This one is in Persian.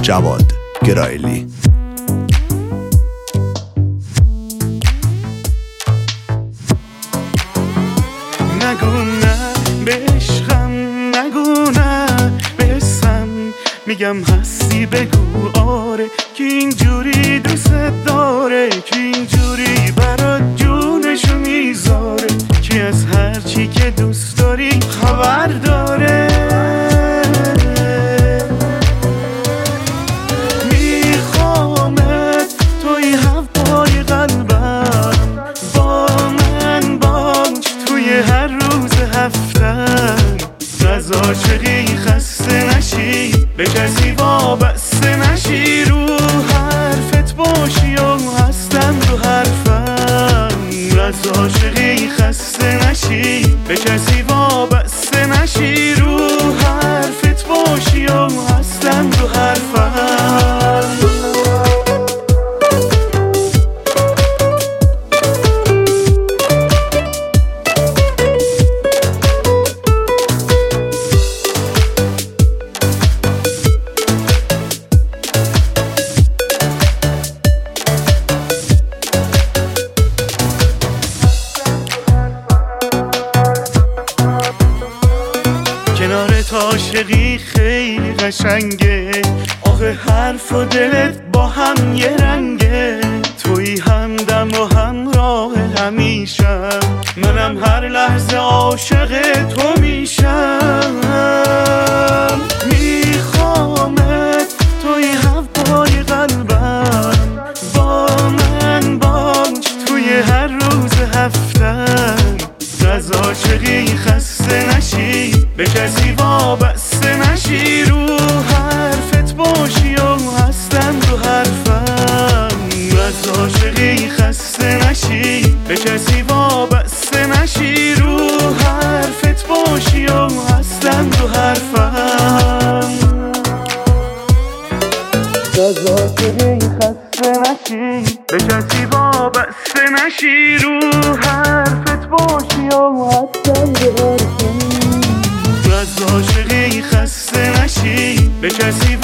جواد گرایلی. نگو نه به عشقم، نگو نه به حسم، میگم هستی بگو آره که اینجوری دوست داره، که اینجوری برات جونشو میذاره، که از هرچی که دوست داری خبر داره. میخوامت توی هوای قلبم، با من باش توی هر روز هفتم. از عاشقی خسته نشی، به کسی وابسته نشی، رو حرفت باشی و هستم رو حرفم. از عاشقی خسته نشی، به کسی وابسته نشی، رو حرفت باشی و هستم رو حرفم. کنارت عاشقی خیلی قشنگه، آخه حرف و دلت با هم یه رنگه. توی همدم و همراه همیشم، منم هر لحظه عاشق تو میشم. میخوامت توی هوای قلبم، با من باش توی هر روز هفتم. از عاشقی خسته نشی، به کسی وابسته نشی، رو حرفت باشی و هستم رو حرفم. از عاشقی خسته نشی، به کسی وابسته نشی، رو حرفت باشی و هستم رو حرفم. از عاشقی خسته نشی، به کسی وابسته نشی، رو حرفت باشی و هستم رو حرفم. از عاشقی خسته نشی، به کسی